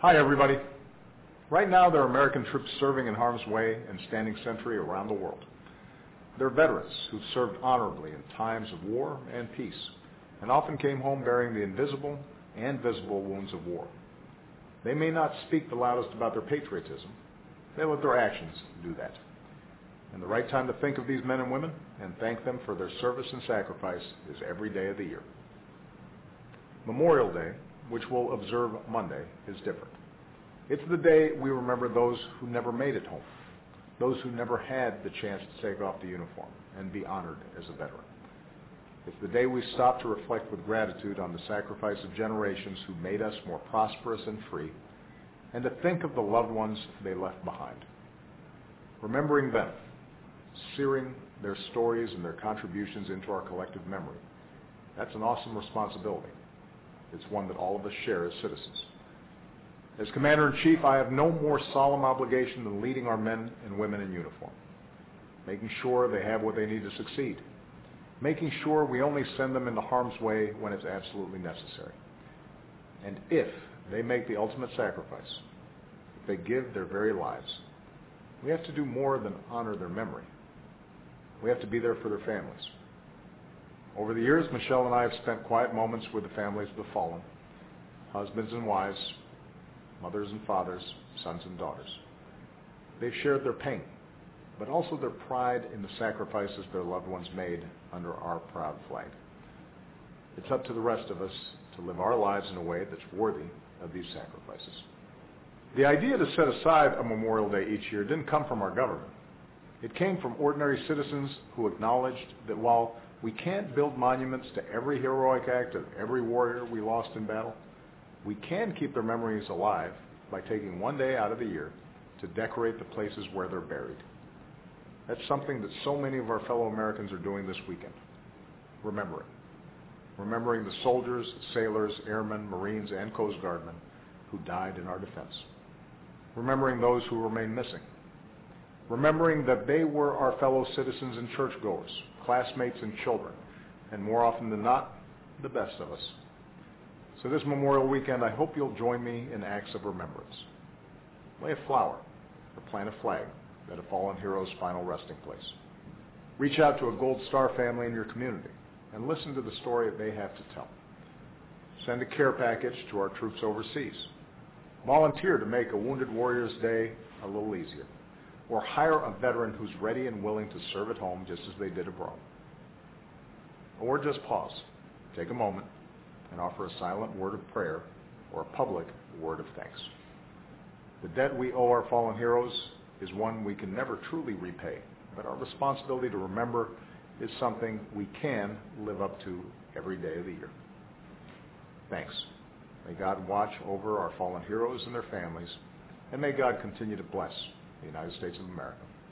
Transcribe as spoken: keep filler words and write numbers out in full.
Hi, everybody. Right now, there are American troops serving in harm's way and standing sentry around the world. They're veterans who've served honorably in times of war and peace, and often came home bearing the invisible and visible wounds of war. They may not speak the loudest about their patriotism. They let their actions do that. And the right time to think of these men and women and thank them for their service and sacrifice is every day of the year. Memorial Day, which we'll observe Monday, is different. It's the day we remember those who never made it home, those who never had the chance to take off the uniform and be honored as a veteran. It's the day we stop to reflect with gratitude on the sacrifice of generations who made us more prosperous and free, and to think of the loved ones they left behind. Remembering them, searing their stories and their contributions into our collective memory, that's an awesome responsibility. It's one that all of us share as citizens. As Commander-in-Chief, I have no more solemn obligation than leading our men and women in uniform, making sure they have what they need to succeed, making sure we only send them into harm's way when it's absolutely necessary. And if they make the ultimate sacrifice, if they give their very lives, we have to do more than honor their memory. We have to be there for their families. Over the years, Michelle and I have spent quiet moments with the families of the fallen, husbands and wives, mothers and fathers, sons and daughters. They've shared their pain, but also their pride in the sacrifices their loved ones made under our proud flag. It's up to the rest of us to live our lives in a way that's worthy of these sacrifices. The idea to set aside a Memorial Day each year didn't come from our government. It came from ordinary citizens who acknowledged that while we can't build monuments to every heroic act of every warrior we lost in battle, we can keep their memories alive by taking one day out of the year to decorate the places where they're buried. That's something that so many of our fellow Americans are doing this weekend. Remembering. Remembering the soldiers, sailors, airmen, Marines, and Coast Guardmen who died in our defense. Remembering those who remain missing. Remembering that they were our fellow citizens and churchgoers, classmates and children, and more often than not, the best of us. So this Memorial Weekend, I hope you'll join me in acts of remembrance. Lay a flower or plant a flag at a fallen hero's final resting place. Reach out to a Gold Star family in your community and listen to the story they have to tell. Send a care package to our troops overseas. Volunteer to make a Wounded Warriors Day a little easier. Or hire a veteran who's ready and willing to serve at home just as they did abroad. Or just pause, take a moment, and offer a silent word of prayer or a public word of thanks. The debt we owe our fallen heroes is one we can never truly repay, but our responsibility to remember is something we can live up to every day of the year. Thanks. May God watch over our fallen heroes and their families, and may God continue to bless the United States of America.